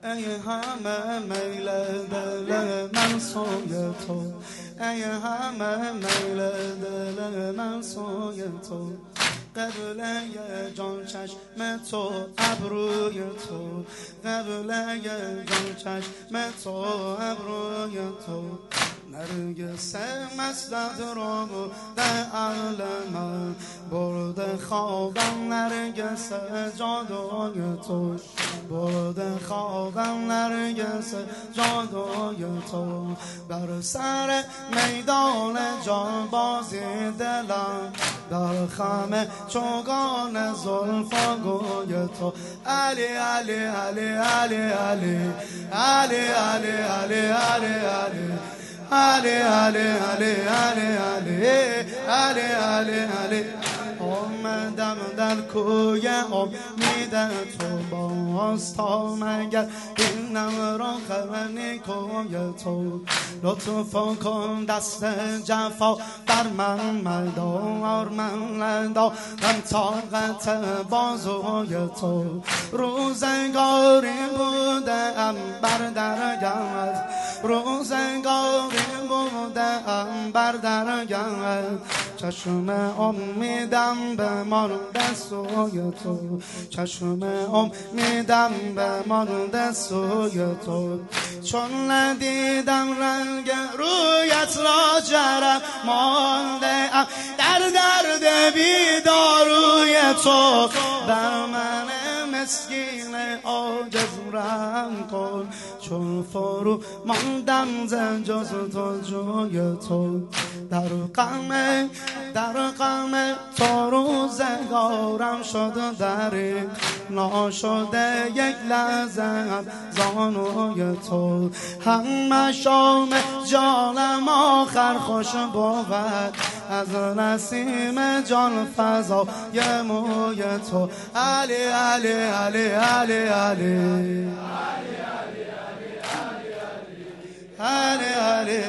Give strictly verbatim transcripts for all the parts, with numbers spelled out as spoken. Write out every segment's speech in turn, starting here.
ای همه میل دل من سوی تو، ای همه میل دل من سوی تو، قبله جان چشم تو، ابروی تو، قبله جان چشم تو، ابروی تو، نرگس مستت رو بوده عقل من، برده خوابم نرگس جادوی تو، برده خوابم نرگس جادوی تو، بر سر میدان جانبازی دلم، در خم چوگان زلفگوی تو، علی علی علی علی علی علی علی علی علی علی علی علی علی علی علی علی علی آمدم در کوی امید تو، باز تا مگر بینم را خرنی کوی تو، لطف کن دست جفا بر من مدار، من ندارم طاقت بازوی تو، روزگاری بودم بر درگهت، روزگاری بودم بر درگهت، چشم امیدم به مانده سوی تو، چشم امیدم به مانده سوی تو، چون ندیدم رنگ رویت را جرم مانده ام در درد بیداروی تو، بر من مسکین عاجز رحم کن، چون فرو ماندم ز جز تو جوی تو، در غم در غم تو روزگارم شد دریغ، ناشده یک لحظه زانوی تو، همه شام جانم آخر خوش بود از نسیم جان فضای موی تو، علی علی علی علی علی علی علی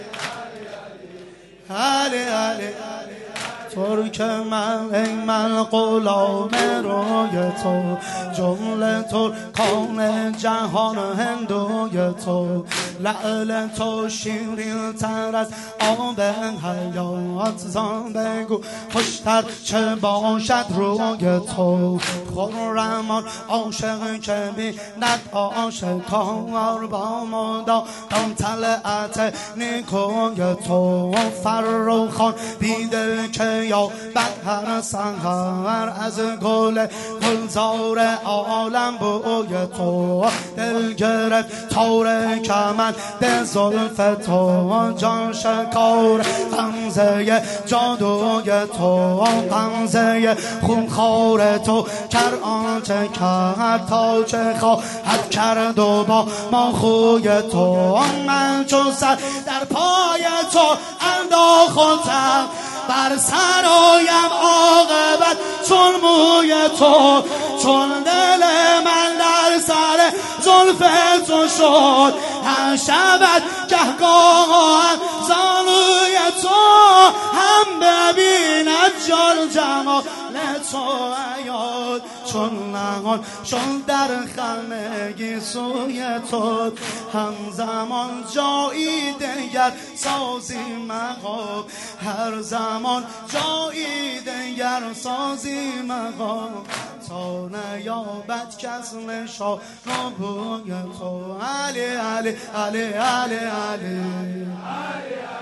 علی علی ترک من ای من غلام روی تو، جمله ترکان جهان هندوی تو، لعل تو شیرین تر از آب حیات، زان بگو خوشتر چه باشد روی تو، خرمان عاشق که بیند آشکار با مدام طلعت نیکوی تو، فرخان دیده که یا بد هر سحر از گل گلزار عالم بوی تو، دل گرفت تار کمند زلف تو، جان شکار غمزه جادوی تو، غمزه خونخوار تو کر آنچه کرد تا چه خواهد کرد و با ما خوی تو، من چون سر در پای تو انداختم، بر سرایم عاقبت چون موی تو، چون دل من در سر زلف تو شد، هر شبت گهگاه زانوی تو، هم ببیند جان جمال تو عیاد، چون نهان شد در خمگی سوی تو، همزمان جایی دگر سازی مقام، هر زمان جایی دگر سازی مقام، تا نیابد کس نشان و بوی تو، علی علی علی علی علی